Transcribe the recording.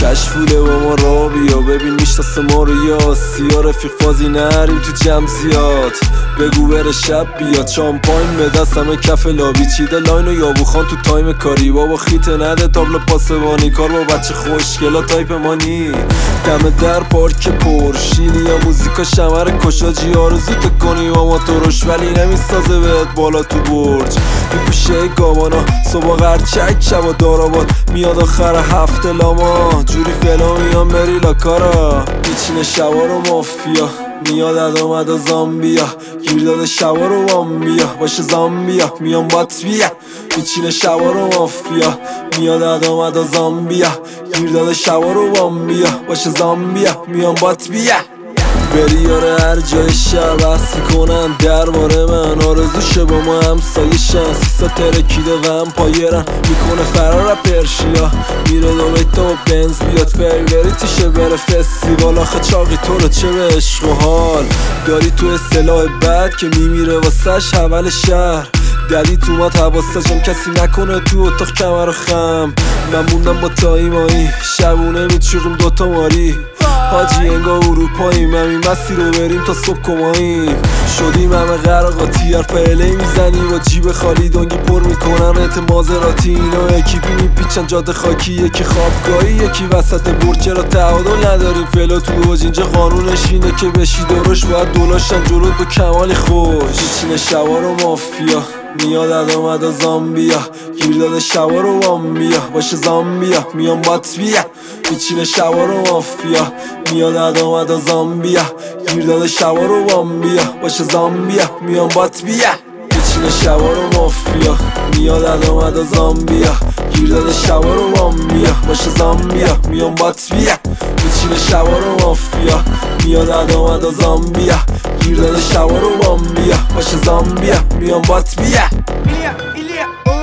کشفوله با ما را بیا ببین میشناسه ما رو یا سیا رفیق فازی نریم تو جمع زیاد بگو بره شب بیاد شامپاین به دست همه کف لابی چیده لاین و یابوخان تو تایم کاری بابا خیته نده تابلو پاسبانی کار با بچه خوشگلا تایپ ما نی دم در پارک پرشینی یا موزیکا شمر کشاجی آرزوت کنی با ما ترش ولی نمیسازه بهت بالا تو برج میپوشه گامانا صبح غرچک شبا داراباد میاد آخر هفته لاما جوری فلا میان بری لاکارا میچینه شبا رو مافیا میاد ادامد و زامبیا گیر داده شبا رو وامبیا باشه زامبیا میان بات بیا میچینه شبا رو مافیا میاد ادامد و زامبیا گیر داده شبا رو وامبیا باشه زامبیا میان بات بیا بری یاره هر جای شهر بحث میکنن درباره من آرزوشه با ما همسایه شن سیسا ترکیده و هم پایرن میکنه فرار پرشیا میره دو بیتا و بنز بیاد فریبری تیشه بره فستیوال آخه چاقی تو رو چه به عشق و حال داری تو اصطلاح بد که میمیره واسش حول شهر دلی تو ما تباستجم کسی نکنه تو اتاق کمر و خم من موندم با تایی مایی شبونه میچوقیم دوتا ماری حاجی انگا اروپاییم همین مسیر رو بریم تا صبح کماییم شدیم همه غرقاتی هر پهله میزنی با جیب خالی دنگی پر میکنن اعتمازراتی اینا اکیپی میپیچن جاده خاکی یکی خوابگاهی یکی وسط برج چرا تعادل نداریم فعلا تو اوج اینجا قانونش اینه که بشی درش باید دولاشن جلوت با کمالی خوش میچینه شبا رو مافیا میاد ادامد و زامبیا گیر داده شبا رو وامبیا باشه زامبیا میان بات بیا میچینه شبا رو مافیا میاد ادامد و زامبیا گیر داده شبا رو وامبیا باشه زامبیا میان بات بیا میچینه شبا رو مافیا میاد ادامد و زامبیا گیر داده شبا رو وامبیا باشه زامبیا میان بات بیا میچینه شبا رو مافیا میاد ادامد و زامبیا گیر داده شبا رو وامبیا باشه زامبیا میان بات بیا